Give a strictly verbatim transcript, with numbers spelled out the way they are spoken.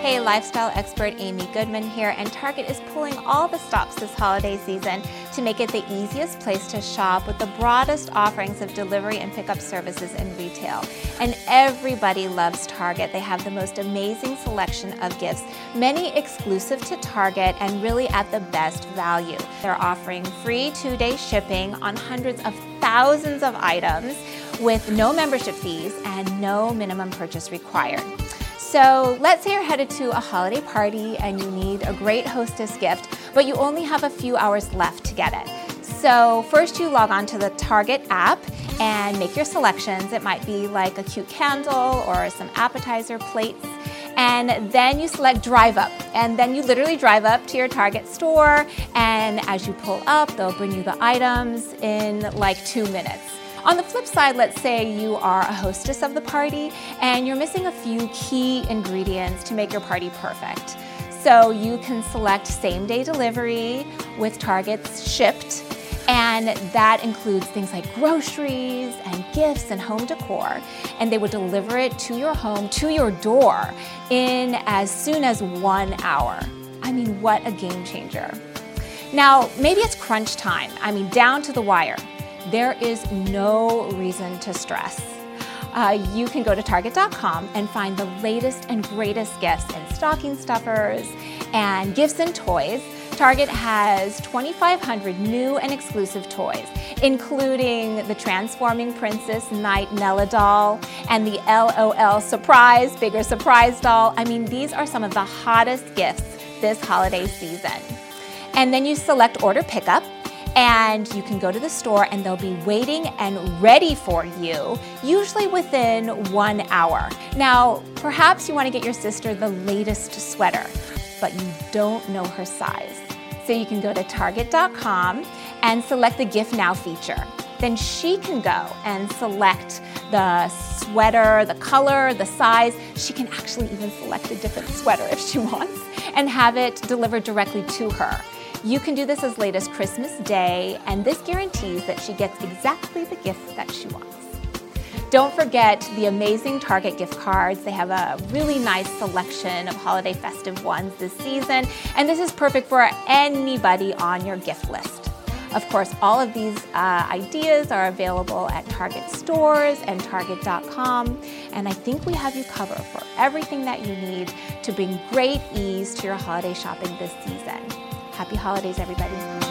Hey, lifestyle expert Amy Goodman here, and Target is pulling all the stops this holiday season to make it the easiest place to shop with the broadest offerings of delivery and pickup services in retail. And everybody loves Target. They have the most amazing selection of gifts, many exclusive to Target and really at the best value. They're offering free two-day shipping on hundreds of thousands of items with no membership fees and no minimum purchase required. So let's say you're headed to a holiday party and you need a great hostess gift, but you only have a few hours left to get it. So first you log on to the Target app and make your selections. It might be like a cute candle or some appetizer plates. And then you select Drive Up, and then you literally drive up to your Target store, and as you pull up, they'll bring you the items in like two minutes. On the flip side, let's say you are a hostess of the party and you're missing a few key ingredients to make your party perfect. So you can select same-day delivery with Target's Shipped, and that includes things like groceries and gifts and home decor, and they would deliver it to your home, to your door, in as soon as one hour. I mean, what a game changer. Now, maybe it's crunch time, I mean, down to the wire. There is no reason to stress. Uh, you can go to Target dot com and find the latest and greatest gifts in stocking stuffers and gifts and toys. Target has twenty-five hundred new and exclusive toys, including the Transforming Princess Night Nella doll and the L O L Surprise, Bigger Surprise doll. I mean, these are some of the hottest gifts this holiday season. And then you select Order Pickup, and you can go to the store and they'll be waiting and ready for you, usually within one hour. Now, perhaps you want to get your sister the latest sweater, but you don't know her size. So you can go to Target dot com and select the Gift Now feature. Then she can go and select the sweater, the color, the size. She can actually even select a different sweater if she wants and have it delivered directly to her. You can do this as late as Christmas Day, and this guarantees that she gets exactly the gift that she wants. Don't forget the amazing Target gift cards. They have a really nice selection of holiday festive ones this season, and this is perfect for anybody on your gift list. Of course, all of these uh, ideas are available at Target stores and Target dot com, and I think we have you covered for everything that you need to bring great ease to your holiday shopping this season. Happy holidays, everybody.